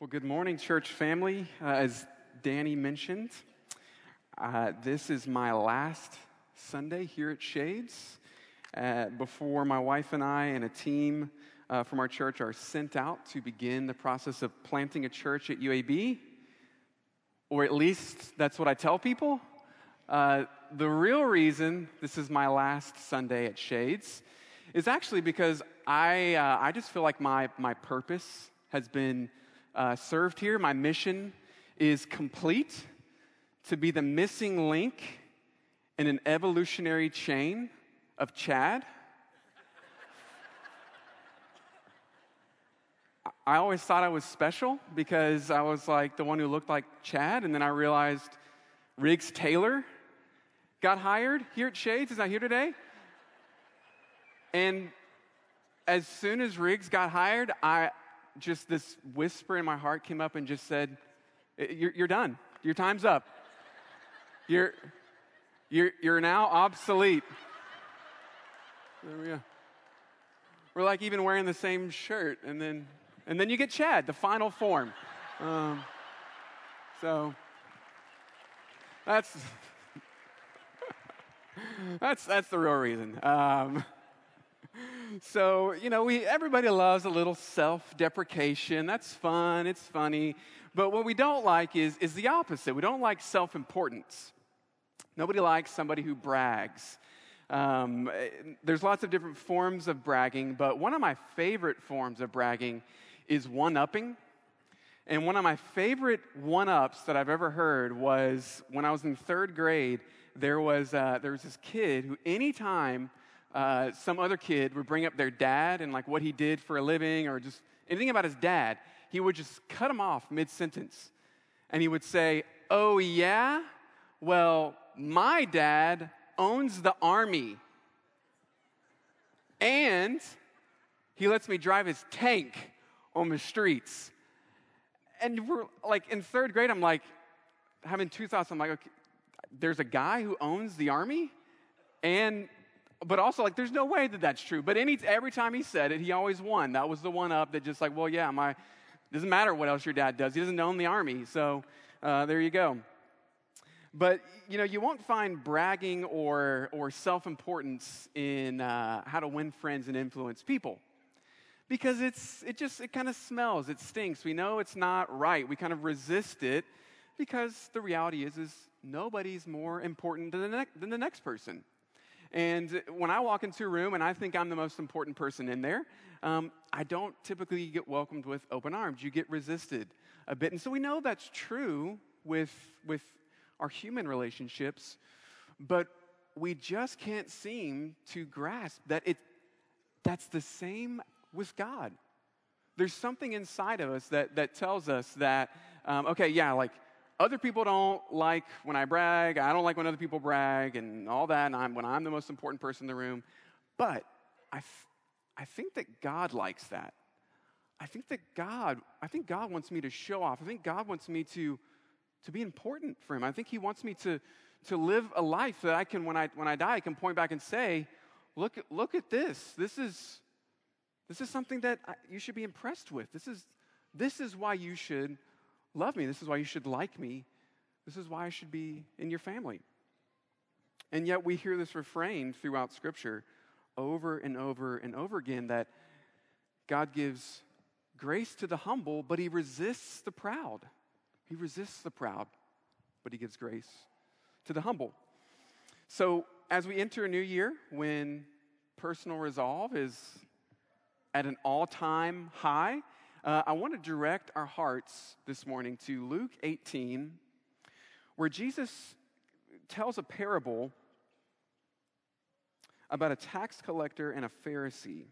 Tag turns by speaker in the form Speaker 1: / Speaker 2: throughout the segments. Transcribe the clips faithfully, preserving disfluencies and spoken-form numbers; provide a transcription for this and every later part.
Speaker 1: Well, good morning, church family. Uh, as Danny mentioned, uh, this is my last Sunday here at Shades uh, before my wife and I and a team uh, from our church are sent out to begin the process of planting a church at U A B, or at least that's what I tell people. Uh, the real reason this is my last Sunday at Shades is actually because I uh, I just feel like my my purpose has been Uh, served here. My mission is complete, to be the missing link in an evolutionary chain of Chad. I always thought I was special because I was like the one who looked like Chad, and then I realized Riggs Taylor got hired here at Shades. He's not here today. And as soon as Riggs got hired, I just this whisper in my heart came up and just said, you're, you're done. Your time's up. You're, you're, you're now obsolete. There we go. We're like even wearing the same shirt, and then and then you get Chad, the final form. Um, so that's that's that's the real reason. Um, So, you know, we everybody loves a little self-deprecation. That's fun. It's funny. But what we don't like is, is the opposite. We don't like self-importance. Nobody likes somebody who brags. Um, there's lots of different forms of bragging, but one of my favorite forms of bragging is one-upping. And one of my favorite one-ups that I've ever heard was when I was in third grade, there was, uh, there was this kid who anytime Uh, some other kid would bring up their dad and like what he did for a living or just anything about his dad, he would just cut him off mid-sentence. And he would say, "Oh yeah? Well, my dad owns the army. And he lets me drive his tank on the streets." And we're like in third grade, I'm like having two thoughts. I'm like, okay, there's a guy who owns the army? And But also, like, there's no way that that's true. But any every time he said it, he always won. That was the one up that just like, well, yeah, my doesn't matter what else your dad does. He doesn't own the army. So uh, there you go. But, you know, you won't find bragging or, or self-importance in uh, how to win friends and influence people. Because it's it just, it kind of smells. It stinks. We know it's not right. We kind of resist it because the reality is, is nobody's more important than the, ne- than the next person. And when I walk into a room and I think I'm the most important person in there, um, I don't typically get welcomed with open arms. You get resisted a bit. And so we know that's true with, with our human relationships, but we just can't seem to grasp that it that's the same with God. There's something inside of us that, that tells us that, um, okay, yeah, like, other people don't like when I brag. I don't like when other people brag and all that. And I'm, when I'm the most important person in the room. But I, th- I think that God likes that. I think that God, I think God wants me to show off. I think God wants me to, to be important for Him. I think He wants me to, to live a life that I can, when I, when I die, I can point back and say, look, look at this. This is, this is something that I, you should be impressed with. This is, this is why you should love me. This is why you should like me. This is why I should be in your family. And yet we hear this refrain throughout Scripture over and over and over again that God gives grace to the humble, but He resists the proud. He resists the proud, but He gives grace to the humble. So as we enter a new year, when personal resolve is at an all-time high, Uh, I want to direct our hearts this morning to Luke eighteen, where Jesus tells a parable about a tax collector and a Pharisee.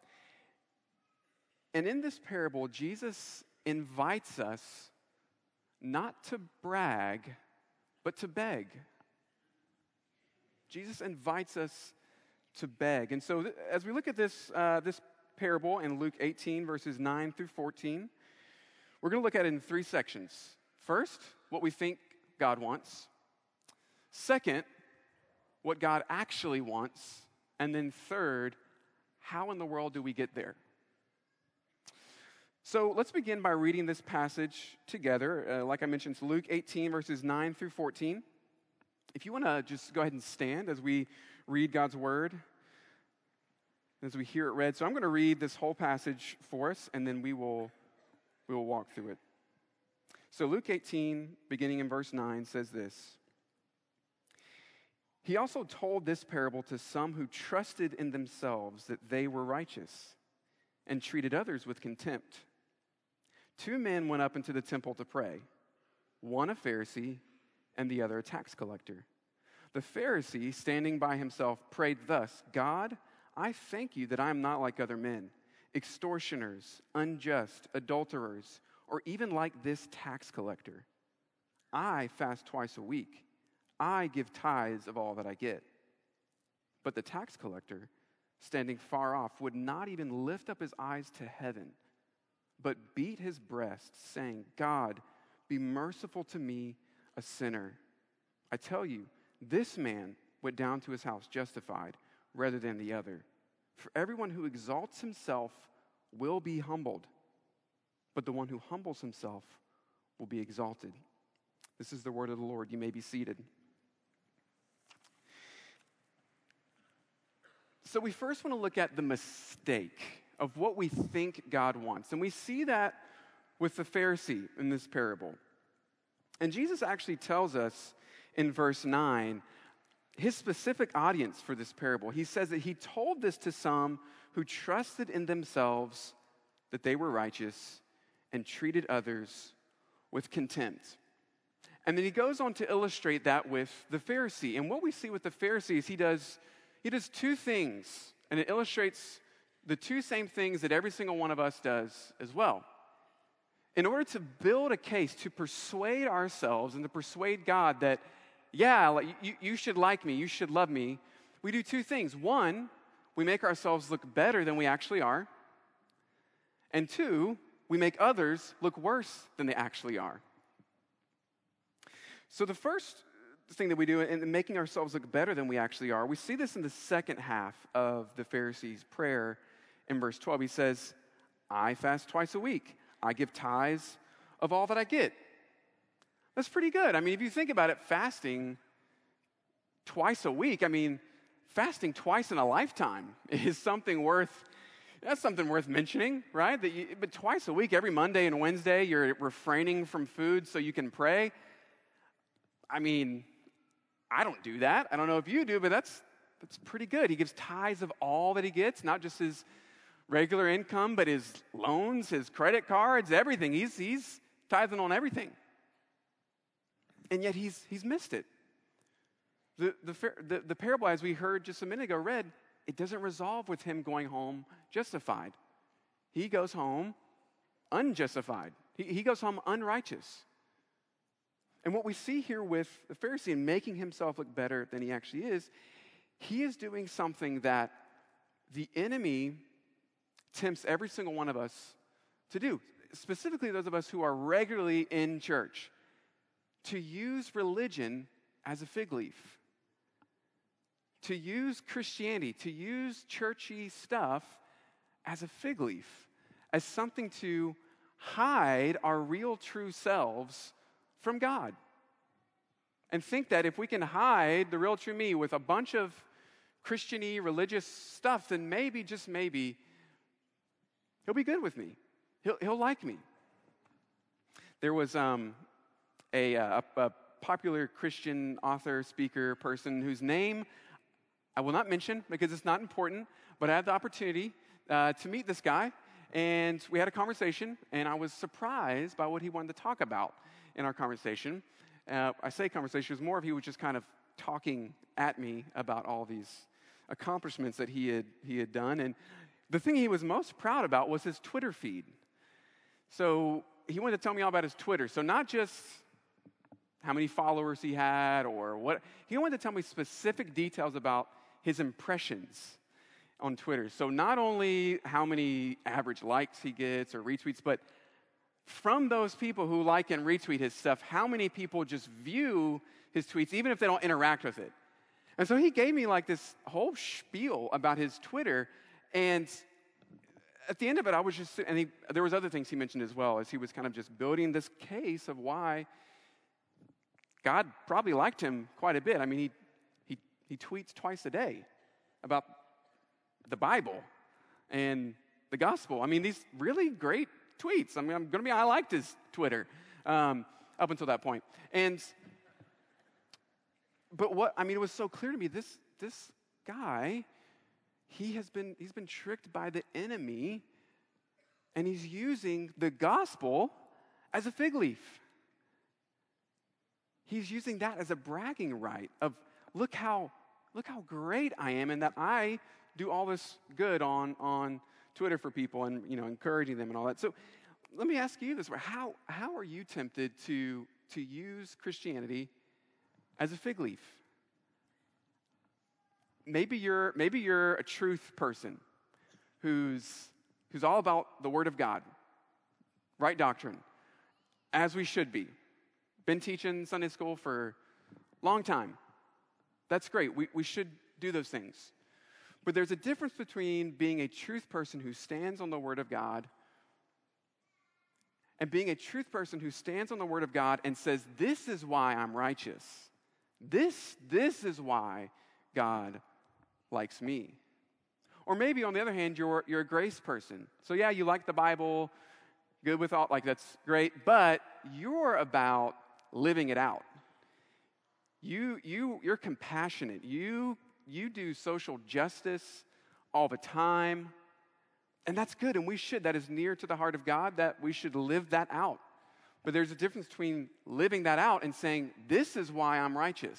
Speaker 1: And in this parable, Jesus invites us not to brag, but to beg. Jesus invites us to beg. And so th- as we look at this, uh, this parable in Luke eighteen, verses nine through fourteen. We're going to look at it in three sections. First, what we think God wants. Second, what God actually wants. And then third, how in the world do we get there? So let's begin by reading this passage together. Uh, like I mentioned, it's Luke eighteen, verses nine through fourteen. If you want to just go ahead and stand as we read God's word, as we hear it read. So I'm going to read this whole passage for us, and then we will, we will walk through it. So Luke eighteen, beginning in verse nine, says this. He also told this parable to some who trusted in themselves that they were righteous and treated others with contempt. Two men went up into the temple to pray, one a Pharisee and the other a tax collector. The Pharisee, standing by himself, prayed thus, God, I thank you that I am not like other men, extortioners, unjust, adulterers, or even like this tax collector. I fast twice a week. I give tithes of all that I get. But the tax collector, standing far off, would not even lift up his eyes to heaven, but beat his breast, saying, God, be merciful to me, a sinner. I tell you, this man went down to his house justified rather than the other. For everyone who exalts himself will be humbled, but the one who humbles himself will be exalted. This is the word of the Lord. You may be seated. So we first want to look at the mistake of what we think God wants. And we see that with the Pharisee in this parable. And Jesus actually tells us in verse nine his specific audience for this parable. He says that he told this to some who trusted in themselves that they were righteous and treated others with contempt. And then he goes on to illustrate that with the Pharisee. And what we see with the Pharisee is he does, he does two things, and it illustrates the two same things that every single one of us does as well. In order to build a case, to persuade ourselves and to persuade God that, yeah, you, you should like me, you should love me, we do two things. One, we make ourselves look better than we actually are. And two, we make others look worse than they actually are. So the first thing that we do in making ourselves look better than we actually are, we see this in the second half of the Pharisee's prayer in verse twelve. He says, I fast twice a week. I give tithes of all that I get. That's pretty good. I mean, if you think about it, fasting twice a week, I mean, fasting twice in a lifetime is something worth, that's something worth mentioning, right? That you, but twice a week, every Monday and Wednesday, you're refraining from food so you can pray. I mean, I don't do that. I don't know if you do, but that's that's pretty good. He gives tithes of all that he gets, not just his regular income, but his loans, his credit cards, everything. He's he's tithing on everything. And yet he's he's missed it. The, the, the, the parable, as we heard just a minute ago, read, it doesn't resolve with him going home justified. He goes home unjustified. He, he goes home unrighteous. And what we see here with the Pharisee in making himself look better than he actually is, he is doing something that the enemy tempts every single one of us to do, specifically those of us who are regularly in church, to use religion as a fig leaf, to use Christianity, to use churchy stuff as a fig leaf, as something to hide our real true selves from God. And think that if we can hide the real true me with a bunch of Christian-y religious stuff, then maybe, just maybe, he'll be good with me. He'll, he'll like me. There was um, a, a, a popular Christian author, speaker, person whose name I will not mention because it's not important, but I had the opportunity uh, to meet this guy, and we had a conversation, and I was surprised by what he wanted to talk about in our conversation. Uh, I say conversation, it was more of he was just kind of talking at me about all these accomplishments that he had he had done, and the thing he was most proud about was his Twitter feed. So he wanted to tell me all about his Twitter. So not just how many followers he had or what, he wanted to tell me specific details about his impressions on Twitter. So not only how many average likes he gets or retweets, but from those people who like and retweet his stuff, how many people just view his tweets, even if they don't interact with it. And so he gave me like this whole spiel about his Twitter, and at the end of it, I was just, and he, there was other things he mentioned as well, as he was kind of just building this case of why God probably liked him quite a bit. I mean, he he he tweets twice a day about the Bible and the gospel. I mean, these really great tweets. I mean, I'm going to be, I liked his Twitter um, up until that point. And, but what, I mean, it was so clear to me, this this guy, he has been, he's been tricked by the enemy, and he's using the gospel as a fig leaf. He's using that as a bragging right of, look how, look how great I am, and that I do all this good on, on Twitter for people, and, you know, encouraging them and all that. So let me ask you this: how how are you tempted to to use Christianity as a fig leaf? Maybe you're maybe you're a truth person who's who's all about the Word of God, right doctrine, as we should be. Been teaching Sunday school for a long time. That's great. We we should do those things. But there's a difference between being a truth person who stands on the Word of God and being a truth person who stands on the Word of God and says, this is why I'm righteous. This, this is why God likes me. Or maybe, on the other hand, you're, you're a grace person. So yeah, you like the Bible, good with all, like that's great, but you're about living it out. You, you, you're compassionate. You You do social justice all the time, and that's good, and we should. That is near to the heart of God, that we should live that out. But there's a difference between living that out and saying, this is why I'm righteous.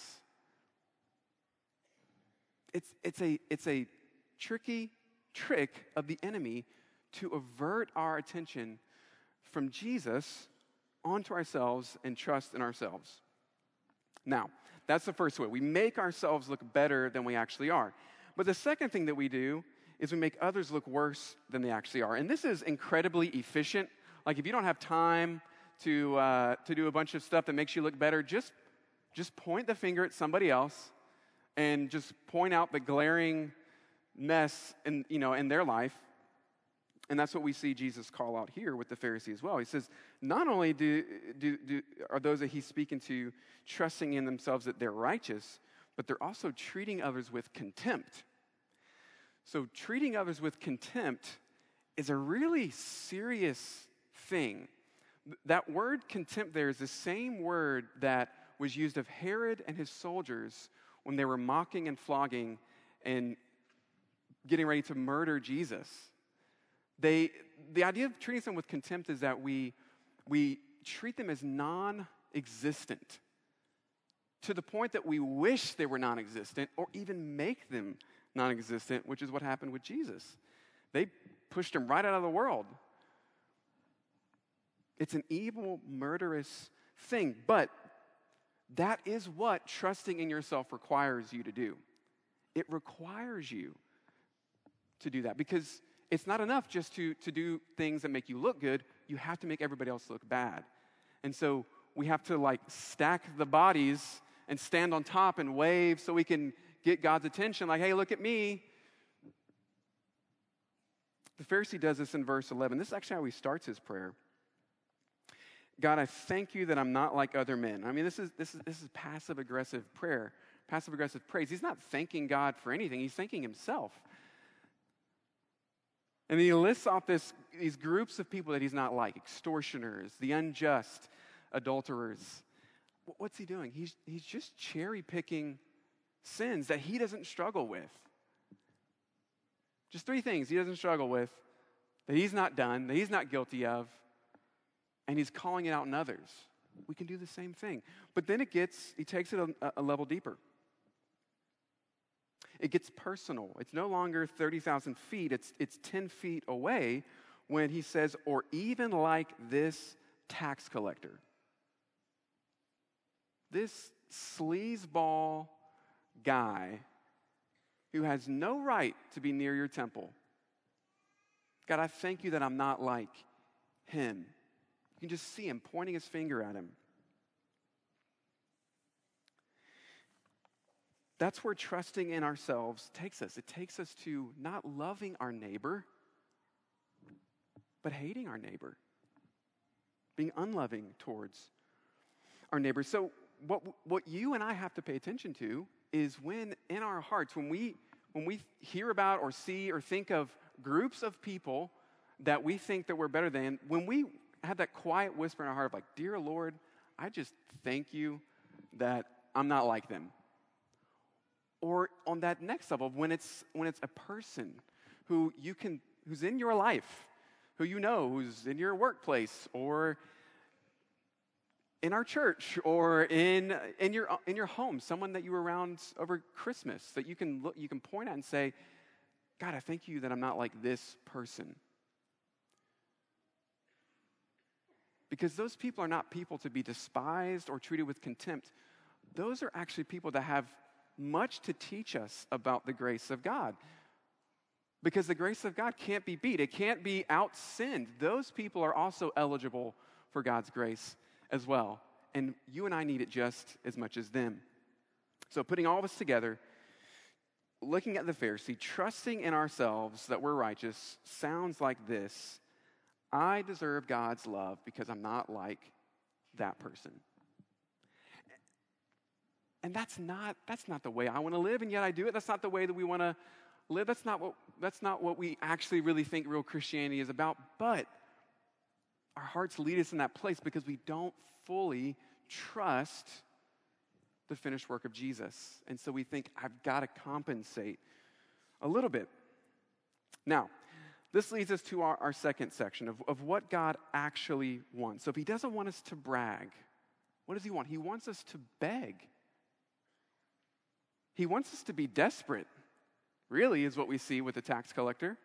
Speaker 1: It's, it's, a, it's a tricky trick of the enemy to avert our attention from Jesus onto ourselves and trust in ourselves. Now, that's the first way. We make ourselves look better than we actually are. But the second thing that we do is we make others look worse than they actually are. And this is incredibly efficient. Like, if you don't have time to uh, to do a bunch of stuff that makes you look better, just, just point the finger at somebody else and just point out the glaring mess in, you know, in their life. And that's what we see Jesus call out here with the Pharisee as well. He says, not only do, do, do are those that he's speaking to trusting in themselves that they're righteous, but they're also treating others with contempt. So treating others with contempt is a really serious thing. That word contempt there is the same word that was used of Herod and his soldiers when they were mocking and flogging and getting ready to murder Jesus. They, the idea of treating someone with contempt is that we, we treat them as non-existent to the point that we wish they were non-existent or even make them non-existent, which is what happened with Jesus. They pushed him right out of the world. It's an evil, murderous thing, but that is what trusting in yourself requires you to do. It requires you to do that, because it's not enough just to, to do things that make you look good. You have to make everybody else look bad. And so we have to like stack the bodies and stand on top and wave so we can get God's attention. Like, hey, look at me. The Pharisee does this in verse eleven. This is actually how he starts his prayer. God, I thank you that I'm not like other men. I mean, this is this is this is passive-aggressive prayer, passive-aggressive praise. He's not thanking God for anything. He's thanking himself. And he lists off this, these groups of people that he's not like: extortioners, the unjust, adulterers. What's he doing? He's, he's just cherry-picking sins that he doesn't struggle with. Just three things he doesn't struggle with, that he's not done, that he's not guilty of, and he's calling it out in others. We can do the same thing. But then it gets, he takes it a, a level deeper. It gets personal. It's no longer thirty thousand feet. It's, it's ten feet away when he says, or even like this tax collector. This sleazeball guy who has no right to be near your temple. God, I thank you that I'm not like him. You can just see him pointing his finger at him. That's where trusting in ourselves takes us. It takes us to not loving our neighbor, but hating our neighbor, being unloving towards our neighbor. So what, what you and I have to pay attention to is when in our hearts, when we, when we hear about or see or think of groups of people that we think that we're better than, when we have that quiet whisper in our heart of like, dear Lord, I just thank you that I'm not like them. Or on that next level, when it's when it's a person who you can, who's in your life, who you know, who's in your workplace, or in our church, or in in your in your home, someone that you were around over Christmas, that you can look, you can point at and say, God, I thank you that I'm not like this person. Because those people are not people to be despised or treated with contempt. Those are actually people that have much to teach us about the grace of God. Because the grace of God can't be beat. It can't be out-sinned. Those people are also eligible for God's grace as well. And you and I need it just as much as them. So putting all this together, looking at the Pharisee, trusting in ourselves that we're righteous, sounds like this: I deserve God's love because I'm not like that person. And that's not, that's not the way I want to live, and yet I do it. That's not the way that we want to live. That's not what, that's not what we actually really think real Christianity is about. But our hearts lead us in that place because we don't fully trust the finished work of Jesus. And so we think, I've got to compensate a little bit. Now, this leads us to our, our second section of, of what God actually wants. So if he doesn't want us to brag, what does he want? He wants us to beg. He wants us to be desperate, really, is what we see with the tax collector.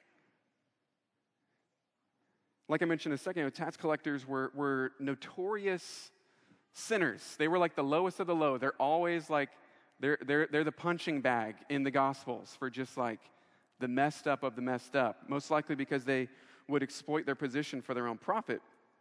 Speaker 1: Like I mentioned a second ago, tax collectors were, were notorious sinners. They were like the lowest of the low. They're always like, they're, they're, they're the punching bag in the Gospels for just like the messed up of the messed up, most likely because they would exploit their position for their own profit.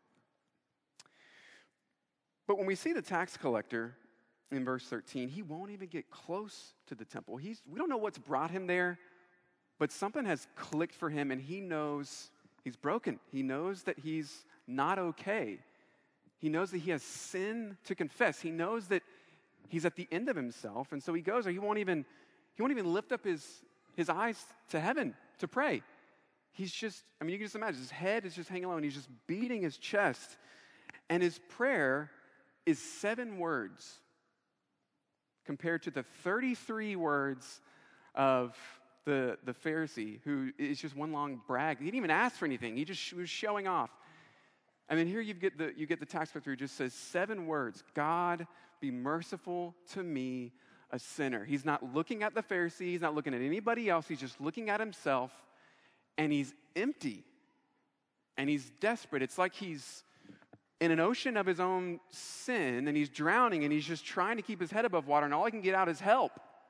Speaker 1: But when we see the tax collector in verse thirteen, he won't even get close to the temple. He's, we don't know what's brought him there, but something has clicked for him, and he knows he's broken. He knows that he's not okay. He knows that he has sin to confess. He knows that he's at the end of himself, and so he goes, or he won't even, he won't even lift up his, his eyes to heaven to pray. He's just, I mean, you can just imagine, his head is just hanging low, and he's just beating his chest, and his prayer is seven words compared to the thirty-three words of the, the Pharisee, who is just one long brag. He didn't even ask for anything. He just was showing off. And then here you get the, you get the tax collector who just says seven words: God, be merciful to me, a sinner. He's not looking at the Pharisee. He's not looking at anybody else. He's just looking at himself, and he's empty, and he's desperate. It's like he's in an ocean of his own sin, and he's drowning, and he's just trying to keep his head above water, and all he can get out is help.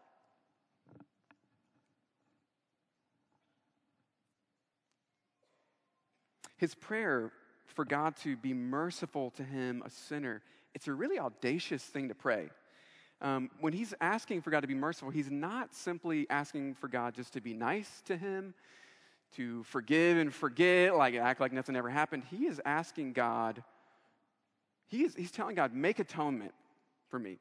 Speaker 1: His prayer for God to be merciful to him, a sinner, it's a really audacious thing to pray. Um, when he's asking for God to be merciful, he's not simply asking for God just to be nice to him, to forgive and forget, like act like nothing ever happened. He is asking God, he is, he's telling God, make atonement for me.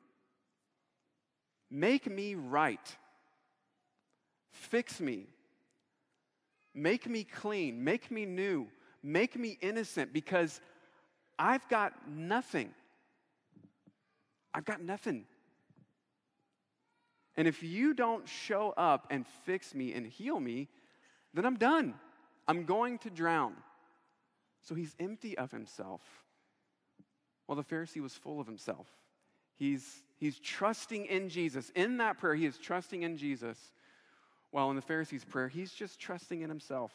Speaker 1: Make me right. Fix me. Make me clean. Make me new. Make me innocent, because I've got nothing. I've got nothing. And if you don't show up and fix me and heal me, then I'm done. I'm going to drown. So he's empty of himself. Well, the Pharisee was full of himself. He's, he's trusting in Jesus. In that prayer, he is trusting in Jesus. While in the Pharisee's prayer, he's just trusting in himself.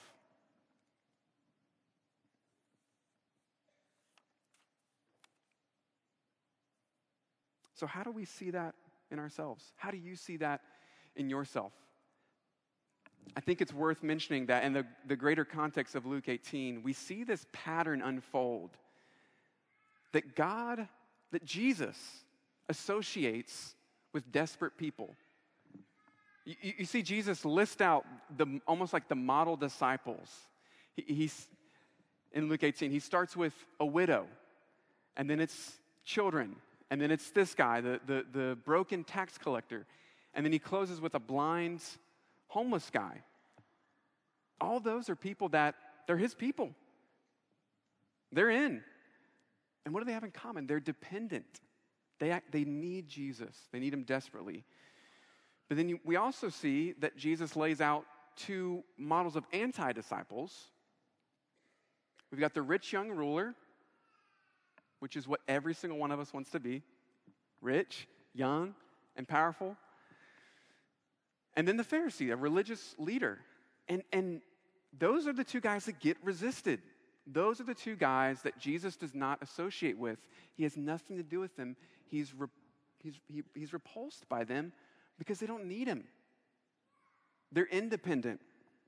Speaker 1: So how do we see that in ourselves? How do you see that in yourself? I think it's worth mentioning that in the, the greater context of Luke eighteen, we see this pattern unfold that God, that Jesus associates with desperate people. You, you see Jesus list out the almost like the model disciples. He, he's, in Luke eighteen. He starts with a widow, and then it's children, and then it's this guy, the, the, the broken tax collector, and then he closes with a blind homeless guy. All those are people that, they're his people. They're in. And what do they have in common? They're dependent. They, act, they need Jesus. They need him desperately. But then you, we also see that Jesus lays out two models of anti-disciples. We've got the rich young ruler, which is what every single one of us wants to be. Rich, young, and powerful. And then the Pharisee, a religious leader. And, and those are the two guys that get resisted. Those are the two guys that Jesus does not associate with. He has nothing to do with them. He's, re, he's, he, he's repulsed by them because they don't need him. They're independent.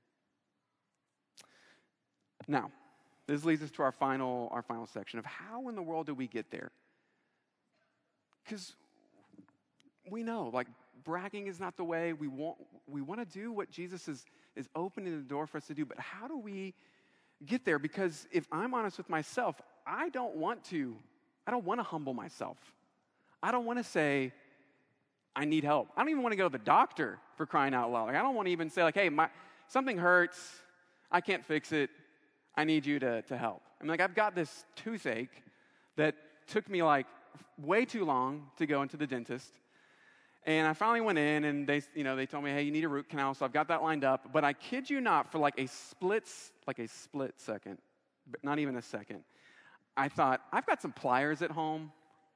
Speaker 1: Now, this leads us to our final, our final section of how in the world do we get there? Because we know, like, bragging is not the way. We want, we want to do what Jesus is, is opening the door for us to do, but how do we get there? Because if I'm honest with myself, I don't want to, I don't want to humble myself. I don't want to say, I need help. I don't even want to go to the doctor, for crying out loud. Like, I don't want to even say, like, hey, my, something hurts. I can't fix it. I need you to, to help. I mean, like, I've got this toothache that took me, like, way too long to go into the dentist. And I finally went in, and they, you know, they told me, hey, you need a root canal, so I've got that lined up. But I kid you not, for like a split, like a split second, but not even a second, I thought, I've got some pliers at home.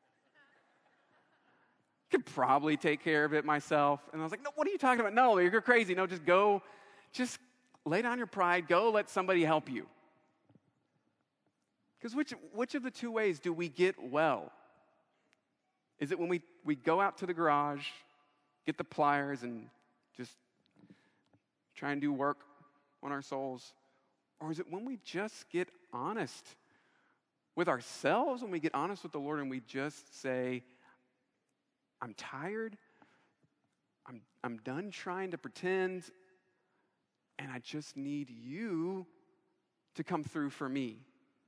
Speaker 1: Could probably take care of it myself. And I was like, no, what are you talking about? No, you're crazy. No, just go, just lay down your pride. Go let somebody help you. Because which, which of the two ways do we get well? Is it when we, we go out to the garage, get the pliers, and just try and do work on our souls? Or is it when we just get honest with ourselves, when we get honest with the Lord and we just say, I'm tired, I'm, I'm done trying to pretend, and I just need you to come through for me?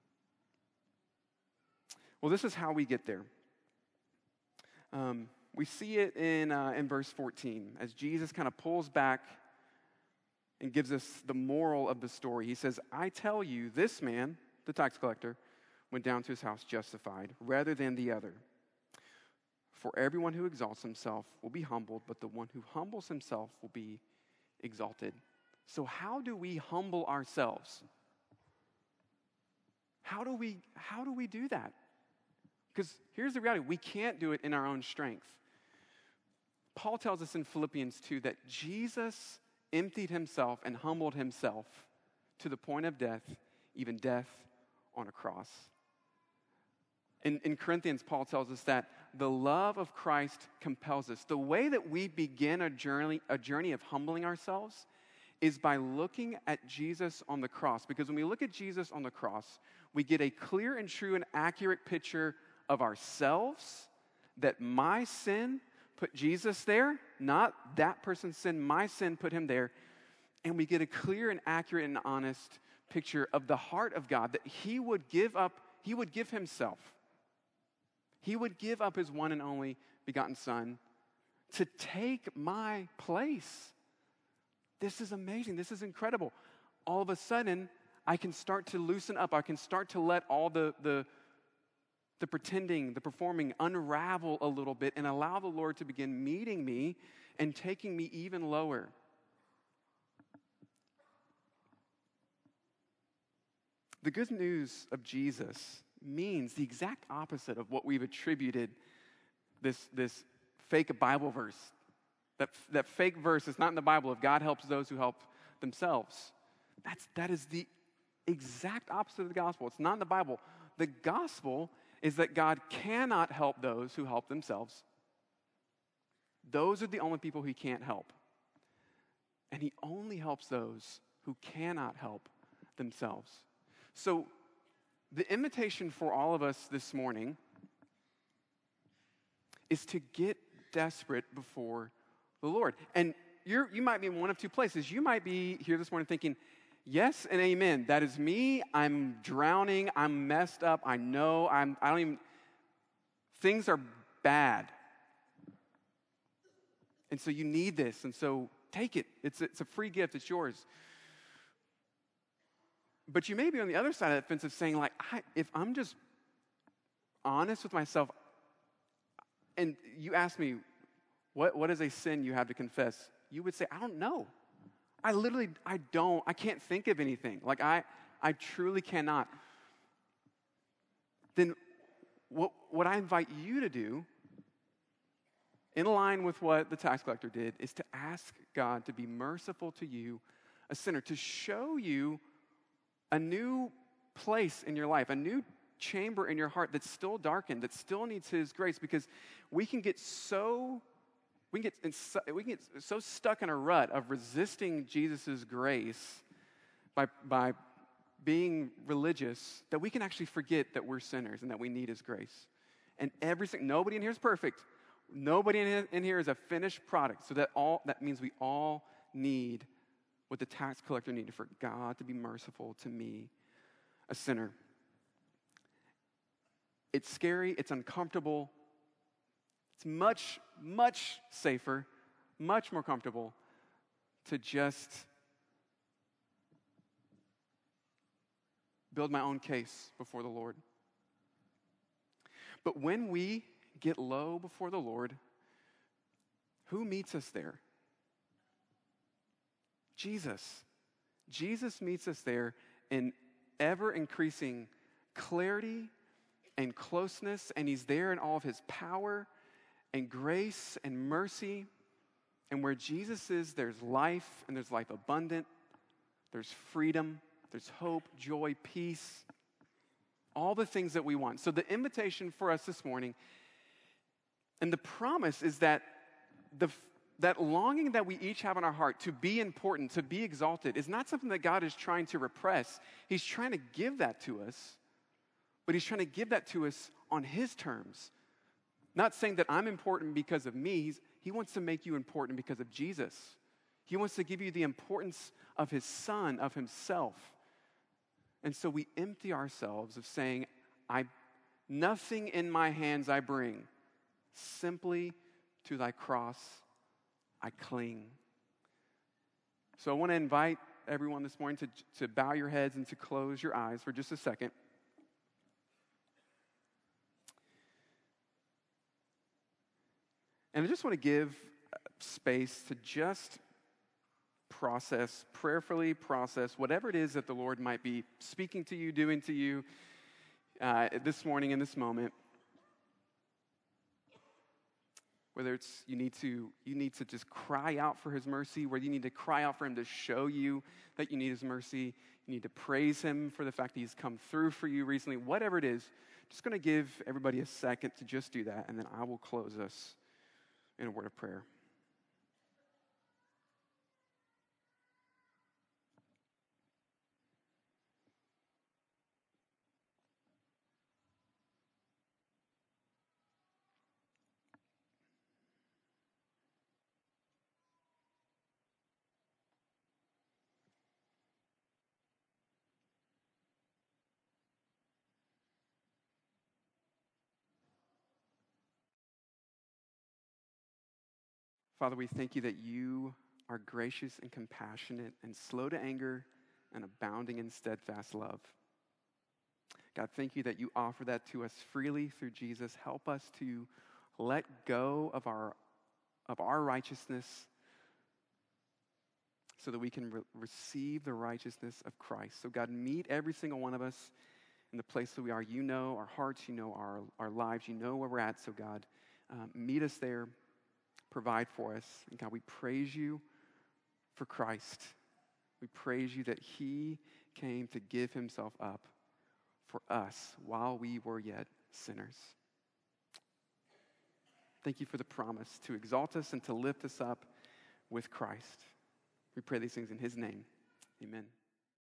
Speaker 1: Well, this is how we get there. Um, we see it in, uh, in verse fourteen, as Jesus kind of pulls back and gives us the moral of the story. He says, I tell you, this man, the tax collector, went down to his house justified rather than the other. For everyone who exalts himself will be humbled, but the one who humbles himself will be exalted. So how do we humble ourselves? How do we, how do we do that? Because here's the reality, we can't do it in our own strength. Paul tells us in Philippians two that Jesus emptied himself and humbled himself to the point of death, even death on a cross. In, in Corinthians, Paul tells us that the love of Christ compels us. The way that we begin a journey, a journey of humbling ourselves is by looking at Jesus on the cross. Because when we look at Jesus on the cross, we get a clear and true and accurate picture of ourselves, that my sin put Jesus there, not that person's sin, my sin put him there. And we get a clear and accurate and honest picture of the heart of God, that he would give up, he would give himself. He would give up his one and only begotten Son to take my place. This is amazing. This is incredible. All of a sudden, I can start to loosen up. I can start to let all the, the, the pretending, the performing unravel a little bit and allow the Lord to begin meeting me and taking me even lower. The good news of Jesus means the exact opposite of what we've attributed this, this fake Bible verse. That, that fake verse is not in the Bible of God helps those who help themselves. That's, that is the exact opposite of the gospel. It's not in the Bible. The gospel is that God cannot help those who help themselves. Those are the only people he can't help. And he only helps those who cannot help themselves. So the invitation for all of us this morning is to get desperate before the Lord. And you're, you might be in one of two places. You might be here this morning thinking, Yes and amen. That is me. I'm drowning. I'm messed up. I know. I'm, I don't even, things are bad. And so you need this. And so take it. It's, it's a free gift. It's yours. But you may be on the other side of the fence of saying, like, I, if I'm just honest with myself, and you ask me, what, what is a sin you have to confess? You would say, I don't know. I literally, I don't, I can't think of anything. Like, I, I truly cannot. Then what, what I invite you to do, in line with what the tax collector did, is to ask God to be merciful to you, a sinner, to show you a new place in your life, a new chamber in your heart that's still darkened, that still needs His grace, because we can get so we can get we can get so stuck in a rut of resisting Jesus' grace by by being religious that we can actually forget that we're sinners and that we need His grace. And every nobody in here is perfect. Nobody in, in here is a finished product. So that all that means we all need what the tax collector needed, for God to be merciful to me, a sinner. It's scary, it's uncomfortable. It's much, much safer, much more comfortable to just build my own case before the Lord. But when we get low before the Lord, who meets us there? Jesus. Jesus meets us there in ever-increasing clarity and closeness, and He's there in all of His power and grace and mercy. And where Jesus is, there's life, and there's life abundant. There's freedom, there's hope, joy, peace, all the things that we want. So the invitation for us this morning, and the promise, is that the that longing that we each have in our heart to be important, to be exalted, is not something that God is trying to repress. He's trying to give that to us, but He's trying to give that to us on His terms. Not saying that I'm important because of me. He's, he wants to make you important because of Jesus. He wants to give you the importance of His Son, of Himself. And so we empty ourselves of saying, I, nothing in my hands I bring, simply to Thy cross I cling. So I want to invite everyone this morning to, to bow your heads and to close your eyes for just a second. And I just want to give space to just process, prayerfully process, whatever it is that the Lord might be speaking to you, doing to you uh, this morning in this moment. Whether it's you need to you need to just cry out for His mercy, whether you need to cry out for Him to show you that you need His mercy, you need to praise Him for the fact that He's come through for you recently, whatever it is, just going to give everybody a second to just do that, and then I will close us in a word of prayer. Father, we thank You that You are gracious and compassionate and slow to anger and abounding in steadfast love. God, thank You that You offer that to us freely through Jesus. Help us to let go of our, of our righteousness so that we can re- receive the righteousness of Christ. So God, meet every single one of us in the place that we are. You know our hearts, You know our, our lives, You know where we're at. So God, um, meet us there. Provide for us. And God, we praise You for Christ. We praise You that He came to give Himself up for us while we were yet sinners. Thank You for the promise to exalt us and to lift us up with Christ. We pray these things in His name. Amen.